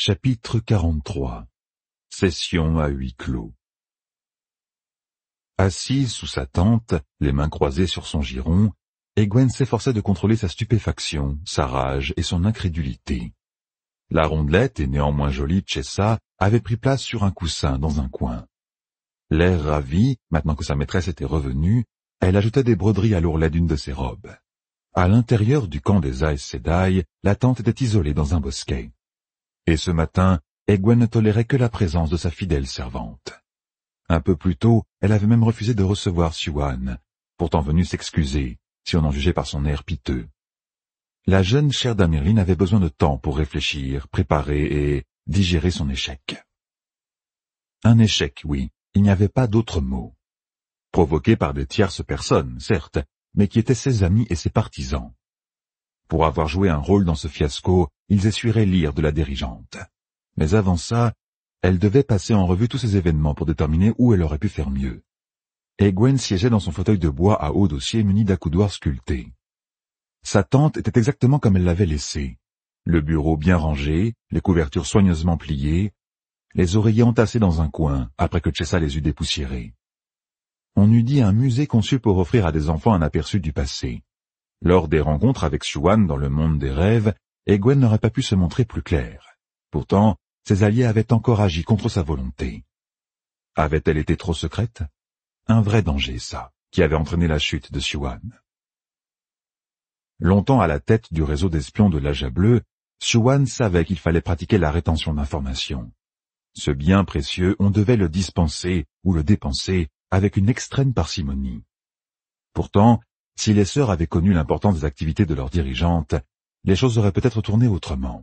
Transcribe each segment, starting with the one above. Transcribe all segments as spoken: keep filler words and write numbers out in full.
Chapitre quarante-trois. Session à huis clos. Assise sous sa tente, les mains croisées sur son giron, Egwene s'efforçait de contrôler sa stupéfaction, sa rage et son incrédulité. La rondelette et néanmoins jolie Chessa avait pris place sur un coussin dans un coin. L'air ravi, maintenant que sa maîtresse était revenue, elle ajoutait des broderies à l'ourlet d'une de ses robes. À l'intérieur du camp des Aes Sedai, la tente était isolée dans un bosquet. Et ce matin, Egwene ne tolérait que la présence de sa fidèle servante. Un peu plus tôt, elle avait même refusé de recevoir Siuan, pourtant venue s'excuser, si on en jugeait par son air piteux. La jeune chère d'Amyrlin avait besoin de temps pour réfléchir, préparer et digérer son échec. Un échec, oui, il n'y avait pas d'autre mot. Provoqué par des tierces personnes, certes, mais qui étaient ses amis et ses partisans. Pour avoir joué un rôle dans ce fiasco, ils essuieraient l'ire de la dirigeante. Mais avant ça, elle devait passer en revue tous ces événements pour déterminer où elle aurait pu faire mieux. Egwene siégeait dans son fauteuil de bois à haut dossier muni d'accoudoirs sculptés. Sa tente était exactement comme elle l'avait laissée. Le bureau bien rangé, les couvertures soigneusement pliées, les oreillers entassés dans un coin, après que Chessa les eut dépoussiérés. On eût dit un musée conçu pour offrir à des enfants un aperçu du passé. Lors des rencontres avec Siuan dans le monde des rêves, Egwene n'aurait pas pu se montrer plus claire. Pourtant, ses alliés avaient encore agi contre sa volonté. Avait-elle été trop secrète? Un vrai danger, ça, qui avait entraîné la chute de Siuan. Longtemps à la tête du réseau d'espions de l'Aja Bleu, Siuan savait qu'il fallait pratiquer la rétention d'informations. Ce bien précieux, on devait le dispenser ou le dépenser avec une extrême parcimonie. Pourtant, si les sœurs avaient connu l'importance des activités de leur dirigeante, les choses auraient peut-être tourné autrement.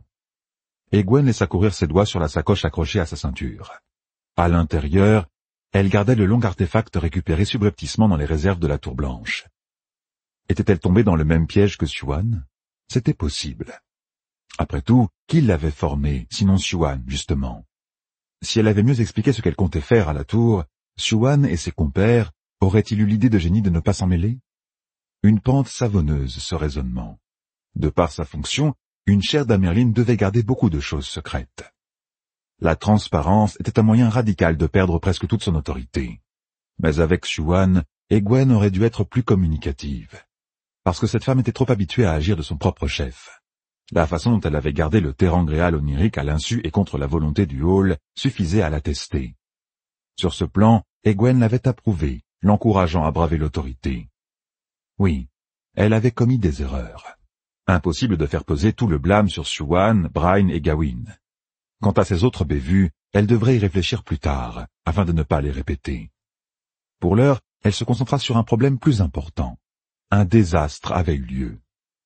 Egwene laissa courir ses doigts sur la sacoche accrochée à sa ceinture. À l'intérieur, elle gardait le long artefact récupéré subrepticement dans les réserves de la Tour Blanche. Était-elle tombée dans le même piège que Siuan? C'était possible. Après tout, qui l'avait formée, sinon Siuan, justement? Si elle avait mieux expliqué ce qu'elle comptait faire à la Tour, Siuan et ses compères auraient-ils eu l'idée de génie de ne pas s'en mêler? Une pente savonneuse, ce raisonnement. De par sa fonction, une chère d'Amyrlin devait garder beaucoup de choses secrètes. La transparence était un moyen radical de perdre presque toute son autorité. Mais avec Siuan, Egwene aurait dû être plus communicative. Parce que cette femme était trop habituée à agir de son propre chef. La façon dont elle avait gardé le terangréal onirique à l'insu et contre la volonté du hall suffisait à l'attester. Sur ce plan, Egwene l'avait approuvé, l'encourageant à braver l'autorité. Oui, elle avait commis des erreurs. Impossible de faire peser tout le blâme sur Siuan, Bryne et Gawyn. Quant à ces autres bévues, elle devrait y réfléchir plus tard, afin de ne pas les répéter. Pour l'heure, elle se concentra sur un problème plus important. Un désastre avait eu lieu.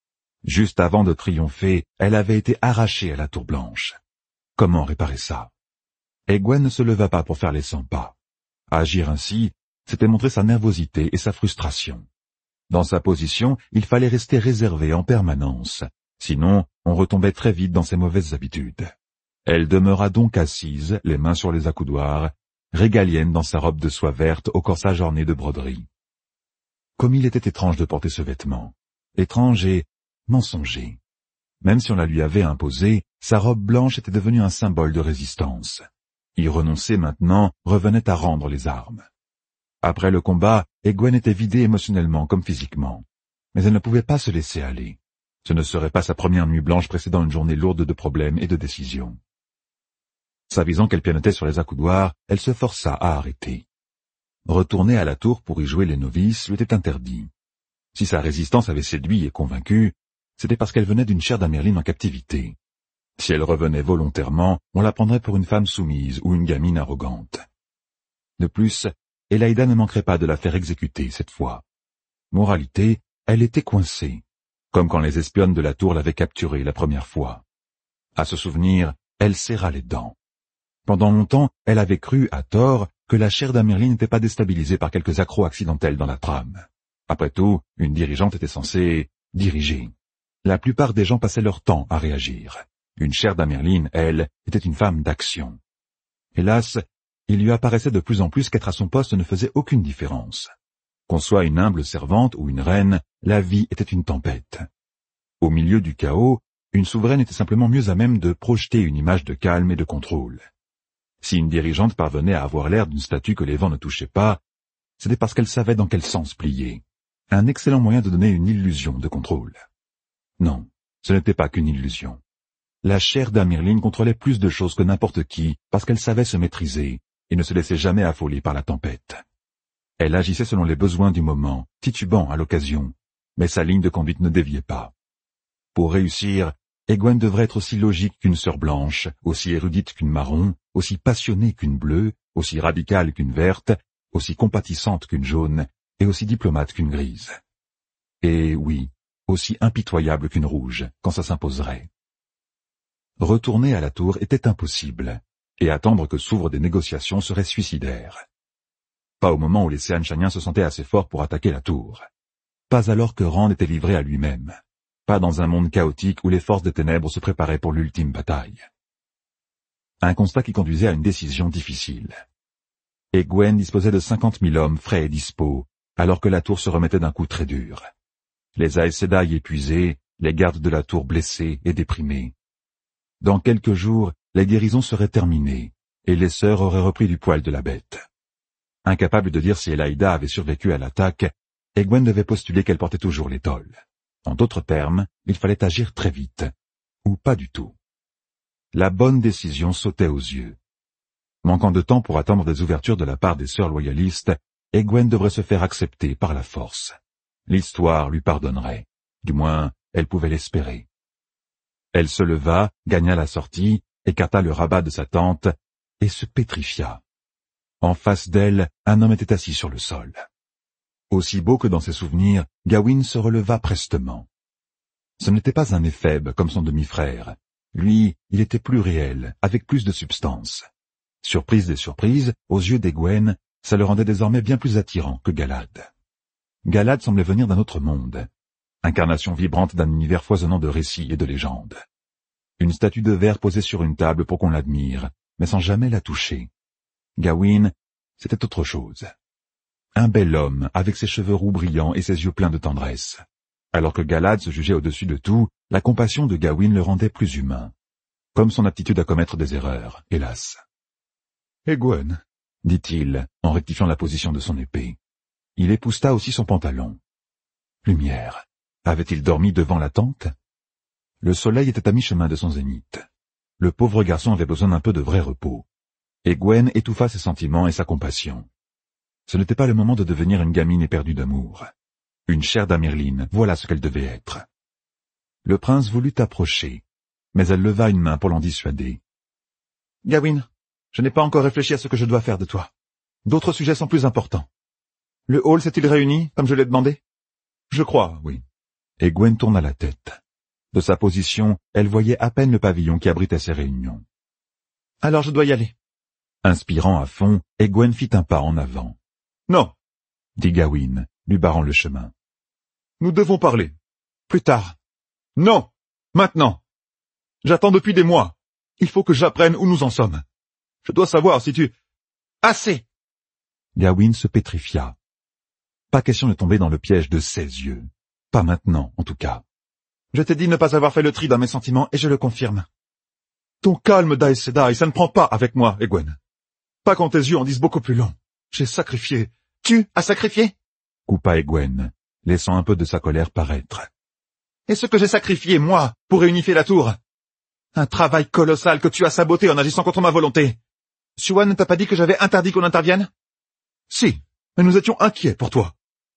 Juste avant de triompher, elle avait été arrachée à la Tour Blanche. Comment réparer ça? Egwene ne se leva pas pour faire les cent pas. Agir ainsi, c'était montrer sa nervosité et sa frustration. Dans sa position, il fallait rester réservé en permanence, sinon on retombait très vite dans ses mauvaises habitudes. Elle demeura donc assise, les mains sur les accoudoirs, régalienne dans sa robe de soie verte au corsage orné de broderies. Comme il était étrange de porter ce vêtement, étrange et mensonger. Même si on la lui avait imposée, sa robe blanche était devenue un symbole de résistance. Y renoncer maintenant revenait à rendre les armes. Après le combat, Egwene était vidée émotionnellement comme physiquement. Mais elle ne pouvait pas se laisser aller. Ce ne serait pas sa première nuit blanche précédant une journée lourde de problèmes et de décisions. S'avisant qu'elle pianotait sur les accoudoirs, elle se força à arrêter. Retourner à la tour pour y jouer les novices lui était interdit. Si sa résistance avait séduit et convaincu, c'était parce qu'elle venait d'une chère d'Amyrlin en captivité. Si elle revenait volontairement, on la prendrait pour une femme soumise ou une gamine arrogante. De plus, Elaïda ne manquerait pas de la faire exécuter cette fois. Moralité, elle était coincée, comme quand les espionnes de la tour l'avaient capturée la première fois. À ce souvenir, elle serra les dents. Pendant longtemps, elle avait cru, à tort, que la chère d'Amyrlin n'était pas déstabilisée par quelques accrocs accidentels dans la trame. Après tout, une dirigeante était censée diriger. La plupart des gens passaient leur temps à réagir. Une chère d'Amyrlin, elle, était une femme d'action. Hélas, il lui apparaissait de plus en plus qu'être à son poste ne faisait aucune différence. Qu'on soit une humble servante ou une reine, la vie était une tempête. Au milieu du chaos, Une souveraine était simplement mieux à même de projeter une image de calme et de contrôle. Si une dirigeante parvenait à avoir l'air d'une statue que les vents ne touchaient pas, c'était parce qu'elle savait dans quel sens plier. Un excellent moyen de donner une illusion de contrôle. Non, ce n'était pas qu'une illusion. La chair d'Amirline contrôlait plus de choses que n'importe qui parce qu'elle savait se maîtriser et ne se laissait jamais affoler par la tempête. Elle agissait selon les besoins du moment, titubant à l'occasion, mais sa ligne de conduite ne déviait pas. Pour réussir, Egwene devrait être aussi logique qu'une sœur blanche, aussi érudite qu'une marron, aussi passionnée qu'une bleue, aussi radicale qu'une verte, aussi compatissante qu'une jaune, et aussi diplomate qu'une grise. Et oui, aussi impitoyable qu'une rouge, quand ça s'imposerait. Retourner à la tour était impossible, et attendre que s'ouvrent des négociations serait suicidaire. Pas au moment où les Seanchaniens se sentaient assez forts pour attaquer la tour. Pas alors que Rand était livré à lui-même. Pas dans un monde chaotique où les forces des ténèbres se préparaient pour l'ultime bataille. Un constat qui conduisait à une décision difficile. Egwene disposait de cinquante mille hommes frais et dispos, alors que la tour se remettait d'un coup très dur. Les Aes Sedai épuisés, les gardes de la tour blessés et déprimés. Dans quelques jours, les guérisons seraient terminées, et les sœurs auraient repris du poil de la bête. Incapable de dire si Elaïda avait survécu à l'attaque, Egwene devait postuler qu'elle portait toujours l'étole. En d'autres termes, il fallait agir très vite, ou pas du tout. La bonne décision sautait aux yeux. Manquant de temps pour attendre des ouvertures de la part des sœurs loyalistes, Egwene devrait se faire accepter par la force. L'histoire lui pardonnerait. Du moins, elle pouvait l'espérer. Elle se leva, gagna la sortie, écarta le rabat de sa tente, et se pétrifia. En face d'elle, un homme était assis sur le sol. Aussi beau que dans ses souvenirs, Gawain se releva prestement. Ce n'était pas un éphèbe comme son demi-frère. Lui, il était plus réel, avec plus de substance. Surprise des surprises, aux yeux d'Egwene, ça le rendait désormais bien plus attirant que Galad. Galad semblait venir d'un autre monde, incarnation vibrante d'un univers foisonnant de récits et de légendes. Une statue de verre posée sur une table pour qu'on l'admire, mais sans jamais la toucher. Gawain, c'était autre chose. Un bel homme, avec ses cheveux roux brillants et ses yeux pleins de tendresse. Alors que Galad se jugeait au-dessus de tout, la compassion de Gawain le rendait plus humain. Comme son aptitude à commettre des erreurs, hélas. « Egwene, » dit-il, en rectifiant la position de son épée. Il épousseta aussi son pantalon. Lumière. Avait-il dormi devant la tente? Le soleil était à mi-chemin de son zénith. Le pauvre garçon avait besoin d'un peu de vrai repos. Egwene étouffa ses sentiments et sa compassion. Ce n'était pas le moment de devenir une gamine éperdue d'amour. Une chair d'Amirline, voilà ce qu'elle devait être. Le prince voulut approcher, mais elle leva une main pour l'en dissuader. « Gawain, je n'ai pas encore réfléchi à ce que je dois faire de toi. D'autres sujets sont plus importants. Le hall s'est-il réuni, comme je l'ai demandé? »« Je crois, oui. » Egwene tourna la tête. De sa position, elle voyait à peine le pavillon qui abritait ses réunions. « Alors je dois y aller. » Inspirant à fond, Egwene fit un pas en avant. « Non, » dit Gawain, lui barrant le chemin. « Nous devons parler. Plus tard. »« Non, maintenant. J'attends depuis des mois. Il faut que j'apprenne où nous en sommes. Je dois savoir si tu... »« Assez !» Gawain se pétrifia. Pas question de tomber dans le piège de ses yeux. Pas maintenant, en tout cas. « Je t'ai dit ne pas avoir fait le tri dans mes sentiments, et je le confirme. Ton calme d'Aes Sedai, ça ne prend pas avec moi, Egwene. Pas quand tes yeux en disent beaucoup plus long. J'ai sacrifié. »« Tu as sacrifié ?» coupa Egwene, laissant un peu de sa colère paraître. « Et ce que j'ai sacrifié, moi, pour réunifier la tour? Un travail colossal que tu as saboté en agissant contre ma volonté. Siouan ne t'a pas dit que j'avais interdit qu'on intervienne? »« Si, mais nous étions inquiets pour toi. »«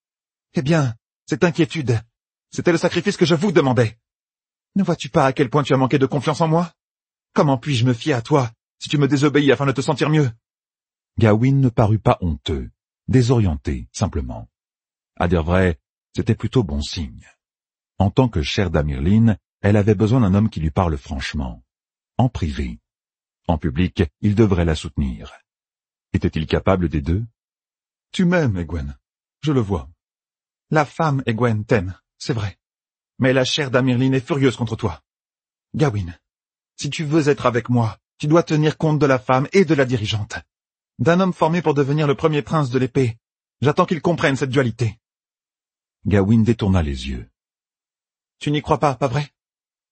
Eh bien, cette inquiétude, c'était le sacrifice que je vous demandais. Ne vois-tu pas à quel point tu as manqué de confiance en moi? Comment puis-je me fier à toi si tu me désobéis afin de te sentir mieux ?» Gawain ne parut pas honteux, désorienté, simplement. À dire vrai, c'était plutôt bon signe. En tant que chair d'Amirline, elle avait besoin d'un homme qui lui parle franchement. En privé. En public, il devrait la soutenir. Était-il capable des deux? « Tu m'aimes, Egwene. Je le vois. La femme, Egwene, t'aime, c'est vrai. Mais la chair d'Amirline est furieuse contre toi. Gawain, si tu veux être avec moi, tu dois tenir compte de la femme et de la dirigeante. D'un homme formé pour devenir le premier prince de l'épée. J'attends qu'il comprenne cette dualité. » Gawain détourna les yeux. « Tu n'y crois pas, pas vrai?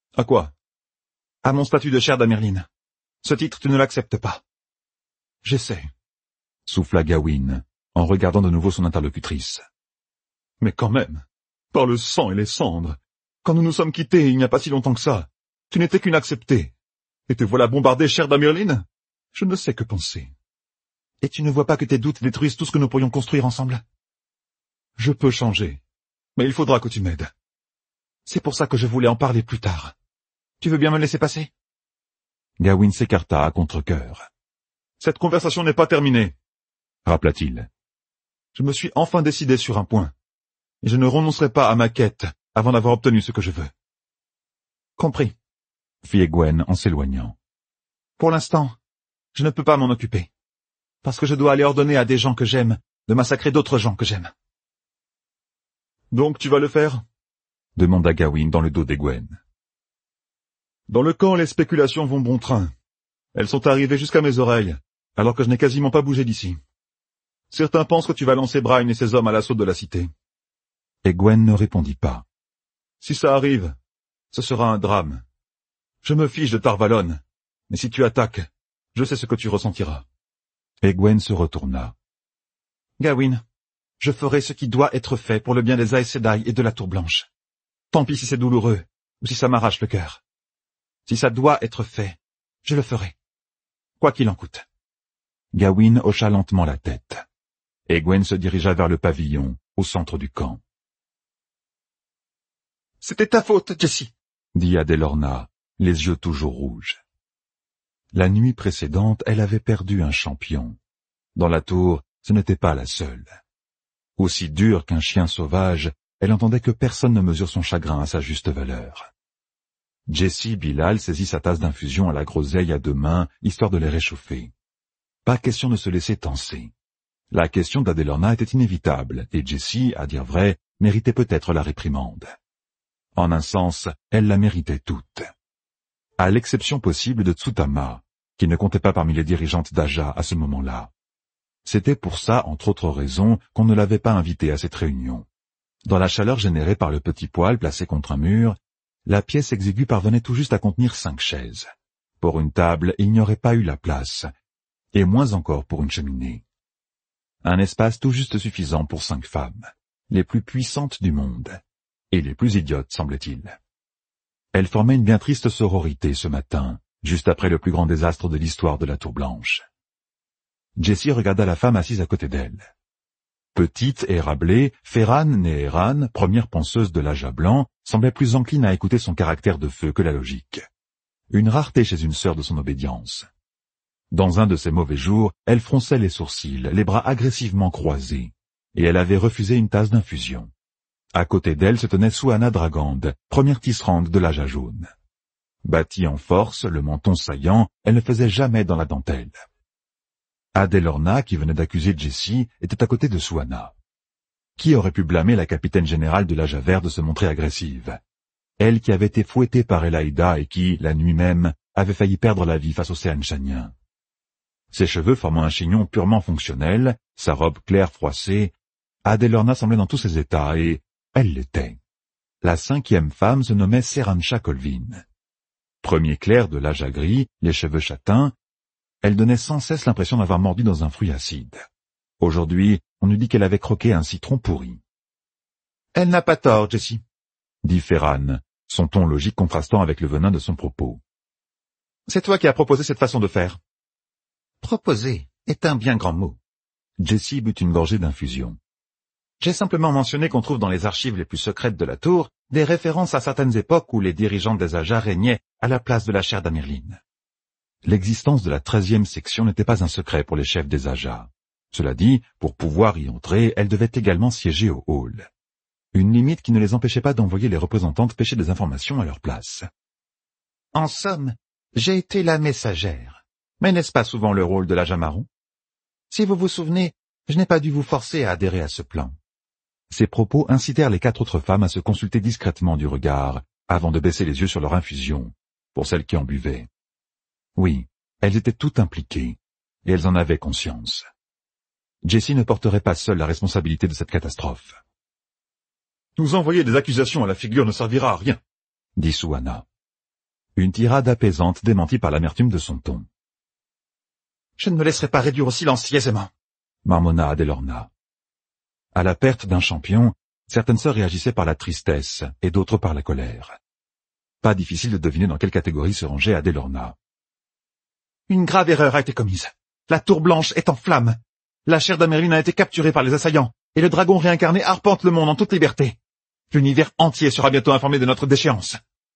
À quoi? À mon statut de chair d'Amerline. Ce titre, tu ne l'acceptes pas. J'essaie, souffla Gawain, en regardant de nouveau son interlocutrice. Mais quand même, par le sang et les cendres, quand nous nous sommes quittés il n'y a pas si longtemps que ça, tu n'étais qu'une acceptée. Et te voilà bombardée, chair d'Amerline? Je ne sais que penser. Et tu ne vois pas que tes doutes détruisent tout ce que nous pourrions construire ensemble? Je peux changer, mais il faudra que tu m'aides. C'est pour ça que je voulais en parler plus tard. Tu veux bien me laisser passer? Gawain s'écarta à contre-cœur. Cette conversation n'est pas terminée, rappela-t-il. Je me suis enfin décidé sur un point, et je ne renoncerai pas à ma quête avant d'avoir obtenu ce que je veux. Compris, fit Egwene en s'éloignant. Pour l'instant, je ne peux pas m'en occuper, parce que je dois aller ordonner à des gens que j'aime de massacrer d'autres gens que j'aime. Donc tu vas le faire? demanda Gawain dans le dos d'Egwene. Dans le camp, les spéculations vont bon train. Elles sont arrivées jusqu'à mes oreilles, alors que je n'ai quasiment pas bougé d'ici. Certains pensent que tu vas lancer Bryne et ses hommes à l'assaut de la cité. Egwene ne répondit pas. Si ça arrive, ce sera un drame. Je me fiche de Tar-Valon, mais si tu attaques, je sais ce que tu ressentiras. Egwene se retourna. Gawain, je ferai ce qui doit être fait pour le bien des Aes Sedai et de la Tour Blanche. Tant pis si c'est douloureux, ou si ça m'arrache le cœur. Si ça doit être fait, je le ferai. Quoi qu'il en coûte. Gawain hocha lentement la tête. Egwene se dirigea vers le pavillon, au centre du camp. « C'était ta faute, Jessie !» dit Adelorna, les yeux toujours rouges. La nuit précédente, elle avait perdu un champion. Dans la tour, ce n'était pas la seule. Aussi dure qu'un chien sauvage, elle entendait que personne ne mesure son chagrin à sa juste valeur. Jessie Bilal saisit sa tasse d'infusion à la groseille à deux mains, histoire de les réchauffer. Pas question de se laisser tancer. La question d'Adelorna était inévitable, et Jessie, à dire vrai, méritait peut-être la réprimande. En un sens, elle la méritait toute. À l'exception possible de Tsutama, qui ne comptait pas parmi les dirigeantes d'Aja à ce moment-là. C'était pour ça, entre autres raisons, qu'on ne l'avait pas invitée à cette réunion. Dans la chaleur générée par le petit poêle placé contre un mur, la pièce exiguë parvenait tout juste à contenir cinq chaises. Pour une table, il n'y aurait pas eu la place, et moins encore pour une cheminée. Un espace tout juste suffisant pour cinq femmes, les plus puissantes du monde, et les plus idiotes, semble-t-il. Elles formaient une bien triste sororité ce matin, juste après le plus grand désastre de l'histoire de la Tour Blanche. Jessie regarda la femme assise à côté d'elle. Petite et rablée, Ferran Neheran, première penseuse de l'Aja blanc, semblait plus encline à écouter son caractère de feu que la logique. Une rareté chez une sœur de son obédience. Dans un de ses mauvais jours, elle fronçait les sourcils, les bras agressivement croisés, et elle avait refusé une tasse d'infusion. À côté d'elle se tenait Suana Dragand, première tisserande de l'Aja jaune. Bâtie en force, le menton saillant, elle ne faisait jamais dans la dentelle. Adelorna, qui venait d'accuser Jessie, était à côté de Suana. Qui aurait pu blâmer la capitaine générale de l'Aja vert de se montrer agressive? Elle qui avait été fouettée par Elaïda et qui, la nuit même, avait failli perdre la vie face au Seanchanien. Ses cheveux formant un chignon purement fonctionnel, sa robe claire froissée, Adelorna semblait dans tous ses états, et elle l'était. La cinquième femme se nommait Serancha Colvin. Premier clerc de l'Aja gris, les cheveux châtains, elle donnait sans cesse l'impression d'avoir mordu dans un fruit acide. Aujourd'hui, on eût dit qu'elle avait croqué un citron pourri. « Elle n'a pas tort, Jessie, » dit Ferran, son ton logique contrastant avec le venin de son propos. « C'est toi qui as proposé cette façon de faire. »« Proposer est un bien grand mot. » Jessie but une gorgée d'infusion. « J'ai simplement mentionné qu'on trouve dans les archives les plus secrètes de la tour des références à certaines époques où les dirigeants des Aja régnaient à la place de la chair d'Amerline. » L'existence de la treizième section n'était pas un secret pour les chefs des Aja. Cela dit, pour pouvoir y entrer, elles devaient également siéger au hall. Une limite qui ne les empêchait pas d'envoyer les représentantes pêcher des informations à leur place. En somme, j'ai été la messagère. Mais n'est-ce pas souvent le rôle de l'Aja marron? Si vous vous souvenez, je n'ai pas dû vous forcer à adhérer à ce plan. Ces propos incitèrent les quatre autres femmes à se consulter discrètement du regard, avant de baisser les yeux sur leur infusion, pour celles qui en buvaient. Oui, elles étaient toutes impliquées, et elles en avaient conscience. Jessie ne porterait pas seule la responsabilité de cette catastrophe. « Nous envoyer des accusations à la figure ne servira à rien, » dit Suana. Une tirade apaisante démentie par l'amertume de son ton. Je ne me laisserai pas réduire au silence aisément, marmonna Adelorna. À la perte d'un champion, certaines sœurs réagissaient par la tristesse et d'autres par la colère. Pas difficile de deviner dans quelle catégorie se rangeait Adelorna. Une grave erreur a été commise. La tour blanche est en flammes. La chair d'Amerline a été capturée par les assaillants, et le dragon réincarné arpente le monde en toute liberté. L'univers entier sera bientôt informé de notre déchéance.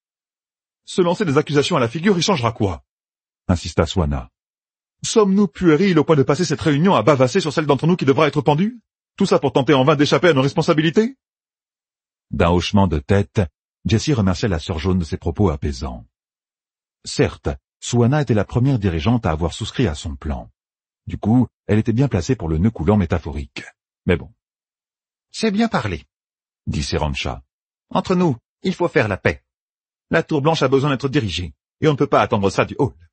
Se lancer des accusations à la figure y changera quoi? Insista Swanna. Sommes-nous puérils au point de passer cette réunion à bavasser sur celle d'entre nous qui devra être pendue? Tout ça pour tenter en vain d'échapper à nos responsabilités? D'un hochement de tête, Jessie remercia la sœur jaune de ses propos apaisants. Certes, Swanna était la première dirigeante à avoir souscrit à son plan. Du coup, elle était bien placée pour le nœud coulant métaphorique. Mais bon. C'est bien parlé, dit Serancha. Entre nous, il faut faire la paix. La tour blanche a besoin d'être dirigée, et on ne peut pas attendre ça du hall.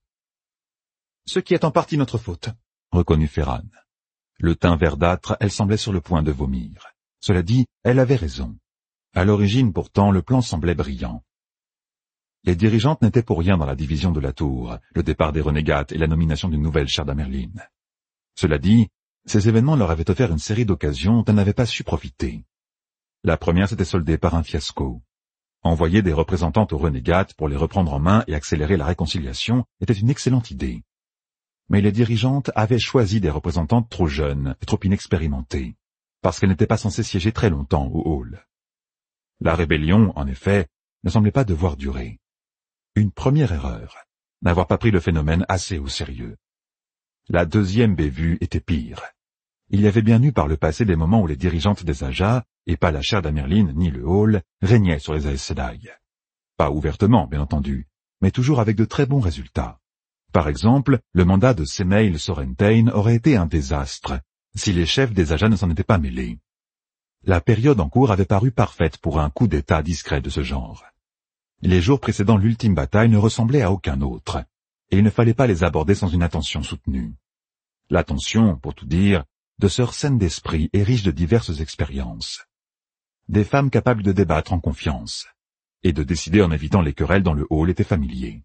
Ce qui est en partie notre faute, reconnut Ferran. Le teint verdâtre, elle semblait sur le point de vomir. Cela dit, elle avait raison. À l'origine, pourtant, le plan semblait brillant. Les dirigeantes n'étaient pour rien dans la division de la tour, le départ des renégates et la nomination d'une nouvelle chaire d'Amerlin. Cela dit, ces événements leur avaient offert une série d'occasions dont elles n'avaient pas su profiter. La première s'était soldée par un fiasco. Envoyer des représentantes aux renégates pour les reprendre en main et accélérer la réconciliation était une excellente idée. Mais les dirigeantes avaient choisi des représentantes trop jeunes et trop inexpérimentées, parce qu'elles n'étaient pas censées siéger très longtemps au hall. La rébellion, en effet, ne semblait pas devoir durer. Une première erreur, n'avoir pas pris le phénomène assez au sérieux. La deuxième bévue était pire. Il y avait bien eu par le passé des moments où les dirigeantes des Aja, et pas la chaire d'Amerlin ni le hall, régnaient sur les Aes Sedai. Pas ouvertement, bien entendu, mais toujours avec de très bons résultats. Par exemple, le mandat de Semail Sorentain aurait été un désastre, si les chefs des Aja ne s'en étaient pas mêlés. La période en cours avait paru parfaite pour un coup d'état discret de ce genre. Les jours précédant l'ultime bataille ne ressemblaient à aucun autre, et il ne fallait pas les aborder sans une attention soutenue. L'attention, pour tout dire, de sœurs saines d'esprit et riches de diverses expériences. Des femmes capables de débattre en confiance, et de décider en évitant les querelles dont le hall était familier.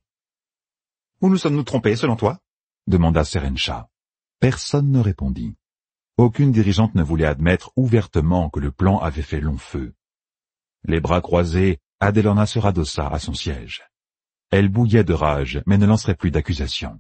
« Où nous sommes-nous trompés, selon toi ?» demanda Serencha. Personne ne répondit. Aucune dirigeante ne voulait admettre ouvertement que le plan avait fait long feu. Les bras croisés, Adelorna se radossa à son siège. Elle bouillait de rage, mais ne lancerait plus d'accusations.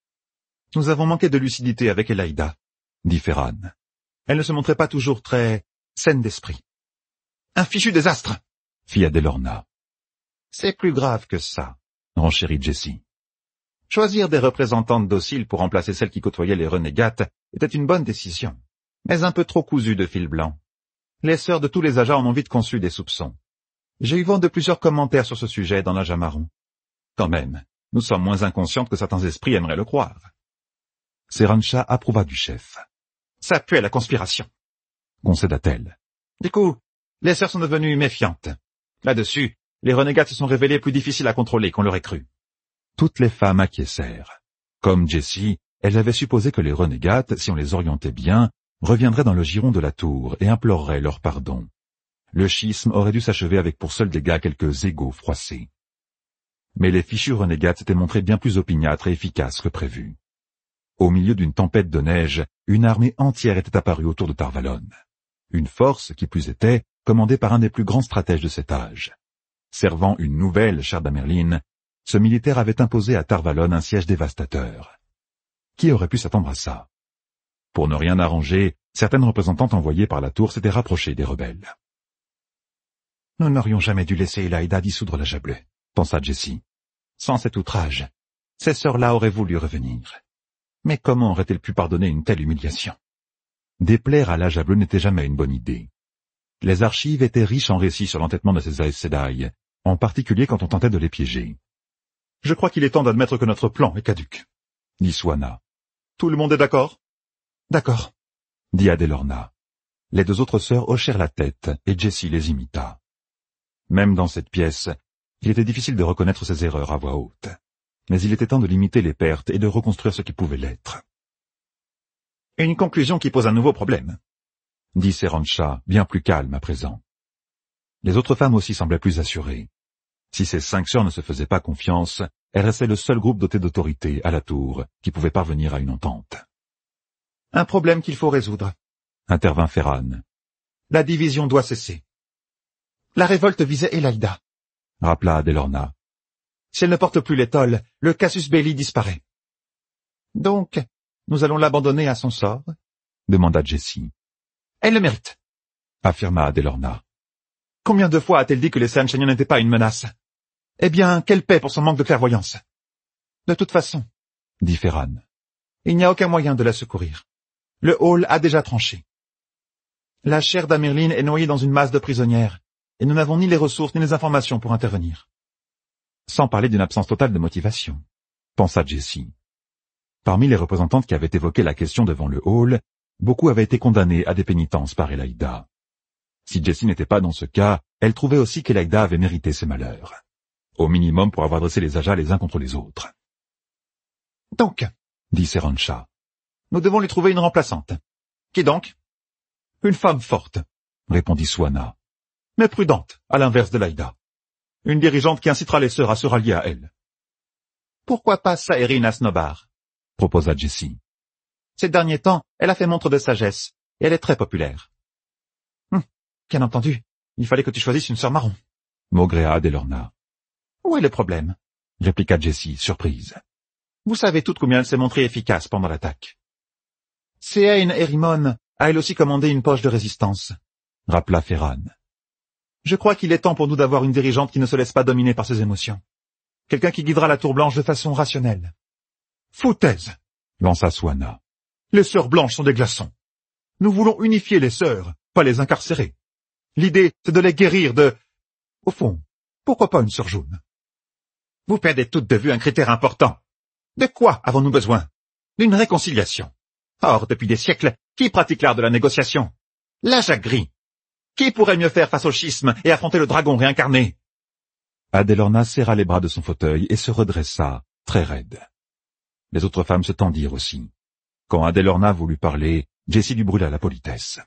« Nous avons manqué de lucidité avec Elaïda, » dit Ferran. « Elle ne se montrait pas toujours très saine d'esprit. »« Un fichu désastre !» fit Adelorna. « C'est plus grave que ça, » renchérit Jessie. Choisir des représentantes dociles pour remplacer celles qui côtoyaient les renégates était une bonne décision, mais un peu trop cousue de fil blanc. Les sœurs de tous les Aja en ont vite conçu des soupçons. J'ai eu vent de plusieurs commentaires sur ce sujet dans l'Aja marron. Quand même, nous sommes moins inconscientes que certains esprits aimeraient le croire. Serancha approuva du chef. Ça pue la conspiration, concéda-t-elle. Du coup, les sœurs sont devenues méfiantes. Là-dessus, les renégates se sont révélées plus difficiles à contrôler qu'on l'aurait cru. Toutes les femmes acquiescèrent. Comme Jessie, elles avaient supposé que les renégates, si on les orientait bien, reviendraient dans le giron de la tour et imploreraient leur pardon. Le schisme aurait dû s'achever avec pour seul dégât quelques égos froissés. Mais les fichus renégates s'étaient montrés bien plus opiniâtres et efficaces que prévu. Au milieu d'une tempête de neige, une armée entière était apparue autour de Tarvalon. Une force, qui plus était, commandée par un des plus grands stratèges de cet âge. Servant une nouvelle chaire d'Amerlin, ce militaire avait imposé à Tarvalon un siège dévastateur. Qui aurait pu s'attendre à ça? Pour ne rien arranger, certaines représentantes envoyées par la tour s'étaient rapprochées des rebelles. « Nous n'aurions jamais dû laisser Elaïda dissoudre l'Aja bleue, » pensa Jessie. « Sans cet outrage, ces sœurs-là auraient voulu revenir. Mais comment aurait-elle pu pardonner une telle humiliation? Déplaire à l'Aja bleue n'était jamais une bonne idée. Les archives étaient riches en récits sur l'entêtement de ces Aes Sedai, en particulier quand on tentait de les piéger. « Je crois qu'il est temps d'admettre que notre plan est caduc, » dit Swanna. « Tout le monde est d'accord ?»« D'accord, » dit Adelorna. Les deux autres sœurs hochèrent la tête, et Jessie les imita. Même dans cette pièce, il était difficile de reconnaître ses erreurs à voix haute. Mais il était temps de limiter les pertes et de reconstruire ce qui pouvait l'être. « Une conclusion qui pose un nouveau problème, » dit Serancha, bien plus calme à présent. Les autres femmes aussi semblaient plus assurées. Si ses cinq sœurs ne se faisaient pas confiance, elles restaient le seul groupe doté d'autorité à la tour qui pouvait parvenir à une entente. « Un problème qu'il faut résoudre, » intervint Ferran. « La division doit cesser. La révolte visait Elaïda, » rappela Adelorna. « Si elle ne porte plus l'étole, le casus belli disparaît. Donc, nous allons l'abandonner à son sort ?» demanda Jessie. « Elle le mérite, » affirma Adelorna. « Combien de fois a-t-elle dit que les Seanchaniens n'étaient pas une menace? Eh bien, qu'elle paie pour son manque de clairvoyance. De toute façon, » dit Ferran, « il n'y a aucun moyen de la secourir. Le hall a déjà tranché. La chair d'Amirline est noyée dans une masse de prisonnières, et nous n'avons ni les ressources ni les informations pour intervenir. » Sans parler d'une absence totale de motivation, pensa Jessie. Parmi les représentantes qui avaient évoqué la question devant le hall, beaucoup avaient été condamnées à des pénitences par Elaïda. Si Jessie n'était pas dans ce cas, elle trouvait aussi qu'Elaïda avait mérité ses malheurs. Au minimum pour avoir dressé les Ajahs les uns contre les autres. « Donc, » dit Serancha, « nous devons lui trouver une remplaçante. Qui donc ?»« Une femme forte, » répondit Swana. « mais prudente, à l'inverse d'Elaïda. Une dirigeante qui incitera les sœurs à se rallier à elle. »« Pourquoi pas Saérine Asnobar ?» proposa Jessie. Ces derniers temps, elle a fait montre de sagesse, et elle est très populaire. Hum, bien entendu, il fallait que tu choisisses une sœur marron. Maugréa Adelorna. Où est le problème? Répliqua Jessie, surprise. Vous savez toutes combien elle s'est montrée efficace pendant l'attaque. Seain Erimon a elle aussi commandé une poche de résistance, rappela Ferran. Je crois qu'il est temps pour nous d'avoir une dirigeante qui ne se laisse pas dominer par ses émotions. Quelqu'un qui guidera la tour blanche de façon rationnelle. Foutaise, lança Swana. Les sœurs blanches sont des glaçons. Nous voulons unifier les sœurs, pas les incarcérer. L'idée, c'est de les guérir de... Au fond, pourquoi pas une sœur jaune? Vous perdez toutes de vue un critère important. De quoi avons-nous besoin? D'une réconciliation. Or, depuis des siècles, qui pratique l'art de la négociation? L'Ajah gris. Qui pourrait mieux faire face au schisme et affronter le dragon réincarné? Adelorna serra les bras de son fauteuil et se redressa, très raide. Les autres femmes se tendirent aussi. Quand Adelorna voulut parler, Jessie lui brûla la politesse.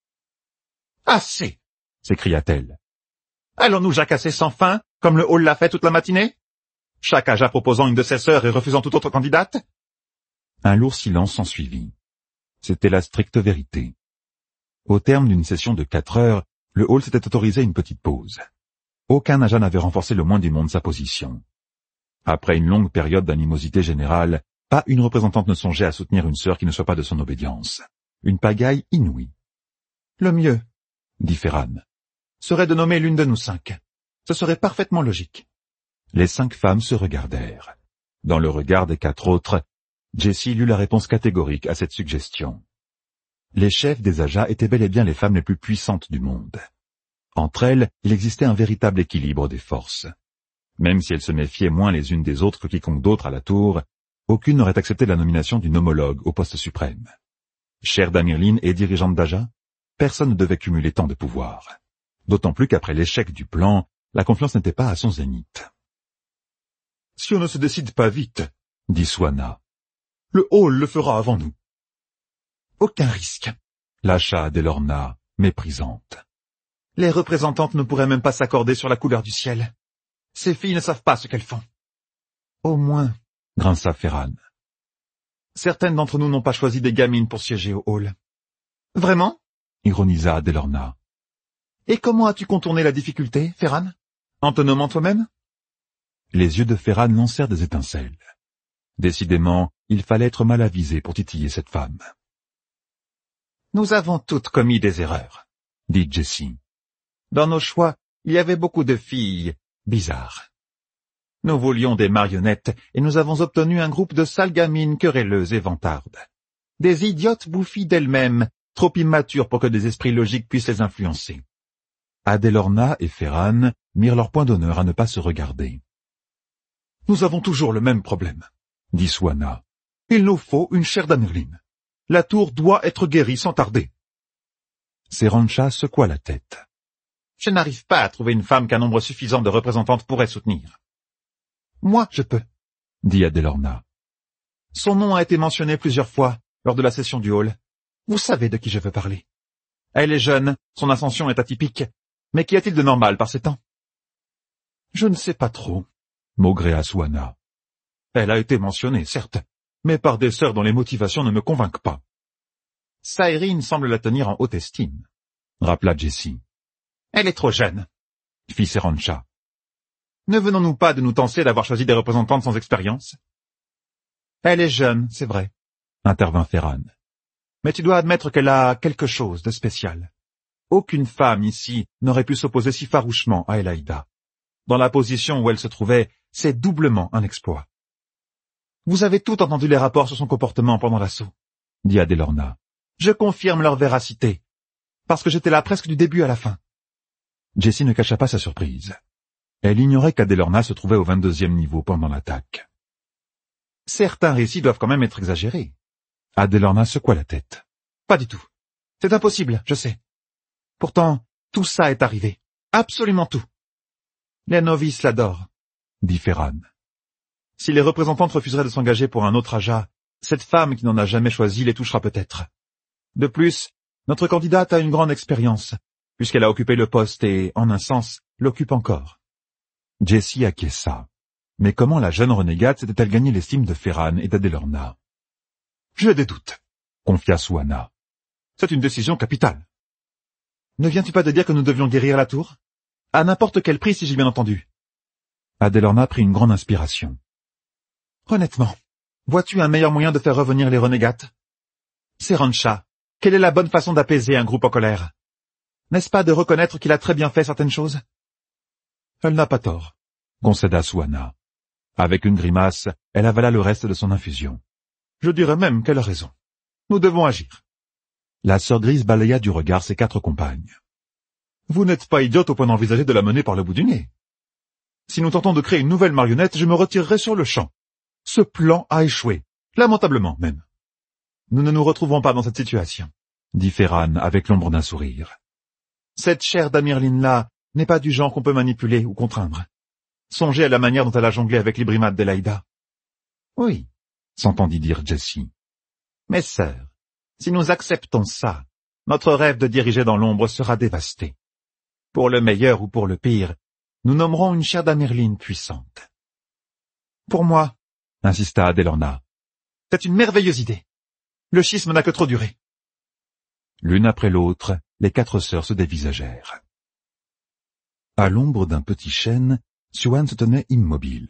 « Assez !» s'écria-t-elle. « Allons-nous jacasser sans fin, comme le hall l'a fait toute la matinée? Chaque Ajah proposant une de ses sœurs et refusant toute autre candidate ?» Un lourd silence s'ensuivit. C'était la stricte vérité. Au terme d'une session de quatre heures, le hall s'était autorisé une petite pause. Aucun Ajah n'avait renforcé le moins du monde sa position. Après une longue période d'animosité générale, pas une représentante ne songeait à soutenir une sœur qui ne soit pas de son obédience. Une pagaille inouïe. « Le mieux, » dit Ferran, « serait de nommer l'une de nous cinq. Ce serait parfaitement logique. » Les cinq femmes se regardèrent. Dans le regard des quatre autres, Jessie lut la réponse catégorique à cette suggestion. Les chefs des Ajahs étaient bel et bien les femmes les plus puissantes du monde. Entre elles, il existait un véritable équilibre des forces. Même si elles se méfiaient moins les unes des autres que quiconque d'autre à la tour, aucune n'aurait accepté la nomination d'une homologue au poste suprême. Chère d'Amirline et dirigeante d'Ajah, personne ne devait cumuler tant de pouvoir. D'autant plus qu'après l'échec du plan, la confiance n'était pas à son zénith. « Si on ne se décide pas vite, » dit Swana, « le hall le fera avant nous. »« Aucun risque, » lâcha Adelorna, méprisante. « Les représentantes ne pourraient même pas s'accorder sur la couleur du ciel. Ces filles ne savent pas ce qu'elles font. »« Au moins, » grinça Ferran. « certaines d'entre nous n'ont pas choisi des gamines pour siéger au hall. »« Vraiment ?» ironisa Adelorna. « Et comment as-tu contourné la difficulté, Ferran? En te nommant toi-même ?» Les yeux de Ferran lancèrent des étincelles. Décidément, il fallait être mal avisé pour titiller cette femme. « Nous avons toutes commis des erreurs, » dit Jessie. « Dans nos choix, il y avait beaucoup de filles bizarres. Nous voulions des marionnettes et nous avons obtenu un groupe de sales gamines querelleuses et vantardes. Des idiotes bouffies d'elles-mêmes, trop immatures pour que des esprits logiques puissent les influencer. » Adelorna et Ferran mirent leur point d'honneur à ne pas se regarder. « Nous avons toujours le même problème, » dit Swana. « Il nous faut une chair d'Amirline. La tour doit être guérie sans tarder. » Serancha secoua la tête. « Je n'arrive pas à trouver une femme qu'un nombre suffisant de représentantes pourrait soutenir. »« Moi, je peux, » dit Adelorna. « Son nom a été mentionné plusieurs fois lors de la session du hall. Vous savez de qui je veux parler. Elle est jeune, son ascension est atypique, mais qu'y a-t-il de normal par ces temps? » Je ne sais pas trop, maugréa Swanna. Elle a été mentionnée, certes, mais par des sœurs dont les motivations ne me convainquent pas. Saérine semble la tenir en haute estime, rappela Jessie. Elle est trop jeune, fit Serancha. Ne venons-nous pas de nous tancer d'avoir choisi des représentantes sans expérience? Elle est jeune, c'est vrai, intervint Ferran. Mais tu dois admettre qu'elle a quelque chose de spécial. Aucune femme ici n'aurait pu s'opposer si farouchement à Elaïda. Dans la position où elle se trouvait, c'est doublement un exploit. Vous avez tout entendu les rapports sur son comportement pendant l'assaut, dit Adelorna. Je confirme leur véracité, parce que j'étais là presque du début à la fin. Jessie ne cacha pas sa surprise. Elle ignorait qu'Adelorna se trouvait au vingt-deuxième niveau pendant l'attaque. Certains récits doivent quand même être exagérés. Adelorna secoua la tête. Pas du tout. C'est impossible, je sais. Pourtant, tout ça est arrivé. Absolument tout. Les novices l'adorent, dit Ferran. Si les représentantes refuseraient de s'engager pour un autre Aja, cette femme qui n'en a jamais choisi les touchera peut-être. De plus, notre candidate a une grande expérience, puisqu'elle a occupé le poste et, en un sens, l'occupe encore. Jessie acquiesça. Mais comment la jeune renégate s'était-elle gagné l'estime de Ferran et d'Adelorna? J'ai des doutes, confia Swanna. C'est une décision capitale. Ne viens-tu pas de dire que nous devions guérir la tour? À n'importe quel prix, si j'ai bien entendu. Adelorna prit une grande inspiration. Honnêtement, vois-tu un meilleur moyen de faire revenir les renégates? Serancha, quelle est la bonne façon d'apaiser un groupe en colère? N'est-ce pas de reconnaître qu'il a très bien fait certaines choses? Elle n'a pas tort, concéda Swanna. Avec une grimace, elle avala le reste de son infusion. Je dirais même qu'elle a raison. Nous devons agir. La sœur grise balaya du regard ses quatre compagnes. Vous n'êtes pas idiote au point d'envisager de la mener par le bout du nez. Si nous tentons de créer une nouvelle marionnette, je me retirerai sur le champ. Ce plan a échoué, lamentablement même. Nous ne nous retrouvons pas dans cette situation, dit Ferran avec l'ombre d'un sourire. Cette chère Damirline-là n'est pas du genre qu'on peut manipuler ou contraindre. Songez à la manière dont elle a jonglé avec les brimades d'Elaïda. Oui, s'entendit dire Jessie. Mes sœurs, si nous acceptons ça, notre rêve de diriger dans l'ombre sera dévasté. Pour le meilleur ou pour le pire, nous nommerons une chère Damirline puissante. Pour moi, insista Adelorna, c'est une merveilleuse idée. Le schisme n'a que trop duré. L'une après l'autre, les quatre sœurs se dévisagèrent. À l'ombre d'un petit chêne, Siouan se tenait immobile.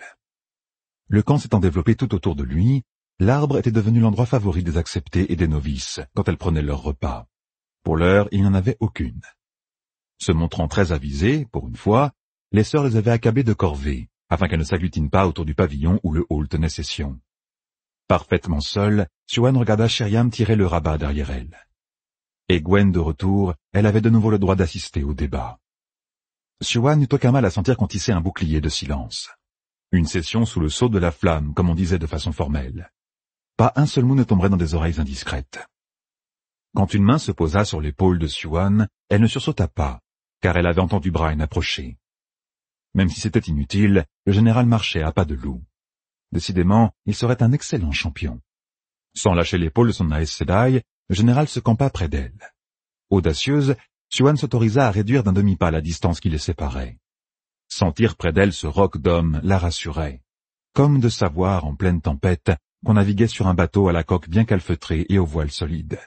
Le camp s'étant développé tout autour de lui, l'arbre était devenu l'endroit favori des acceptés et des novices quand elles prenaient leur repas. Pour l'heure, il n'y en avait aucune. Se montrant très avisées, pour une fois, les sœurs les avaient accablées de corvées, afin qu'elles ne s'agglutinent pas autour du pavillon où le hall tenait session. Parfaitement seule, Siouan regarda Sheriam tirer le rabat derrière elle. Et Gwen de retour, elle avait de nouveau le droit d'assister au débat. Siouan n'eut aucun mal à sentir qu'on tissait un bouclier de silence. Une session sous le sceau de la flamme, comme on disait de façon formelle. Pas un seul mot ne tomberait dans des oreilles indiscrètes. Quand une main se posa sur l'épaule de Siouan, elle ne sursauta pas, car elle avait entendu Brian approcher. Même si c'était inutile, le général marchait à pas de loup. Décidément, il serait un excellent champion. Sans lâcher l'épaule de son Aes Sedai, le général se campa près d'elle. Audacieuse, Siouan s'autorisa à réduire d'un demi-pas la distance qui les séparait. Sentir près d'elle ce roc d'homme la rassurait, comme de savoir en pleine tempête qu'on naviguait sur un bateau à la coque bien calfeutrée et aux voiles solides.